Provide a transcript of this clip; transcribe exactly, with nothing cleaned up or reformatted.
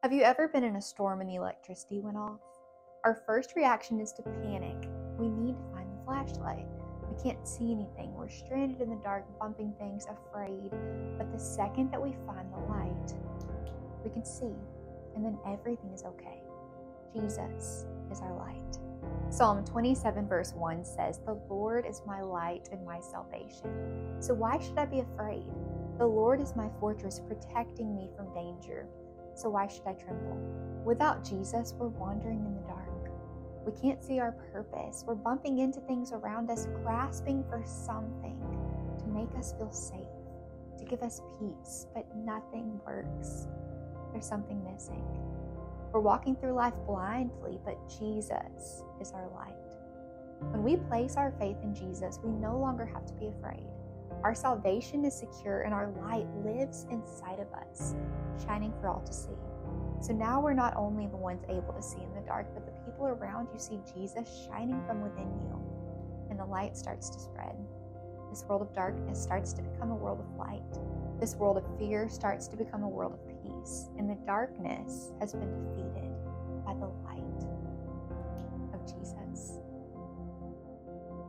Have you ever been in a storm and the electricity went off? Our first reaction is to panic. We need to find the flashlight. We can't see anything. We're stranded in the dark, bumping things, afraid. But the second that we find the light, we can see, and then everything is okay. Jesus is our light. Psalm twenty-seven verse one says, "The Lord is my light and my salvation." So why should I be afraid? The Lord is my fortress, protecting me from danger. So why should I tremble? Without Jesus, we're wandering in the dark. We can't see our purpose. We're bumping into things around us, grasping for something to make us feel safe, to give us peace, but nothing works. There's something missing. We're walking through life blindly, but Jesus is our light. When we place our faith in Jesus, we no longer have to be afraid. Our salvation is secure and our light lives inside of us, shining for all to see. So now we're not only the ones able to see in the dark, but the people around you see Jesus shining from within you, and the light starts to spread. This world of darkness starts to become a world of light. This world of fear starts to become a world of peace, and the darkness has been defeated by the light of Jesus.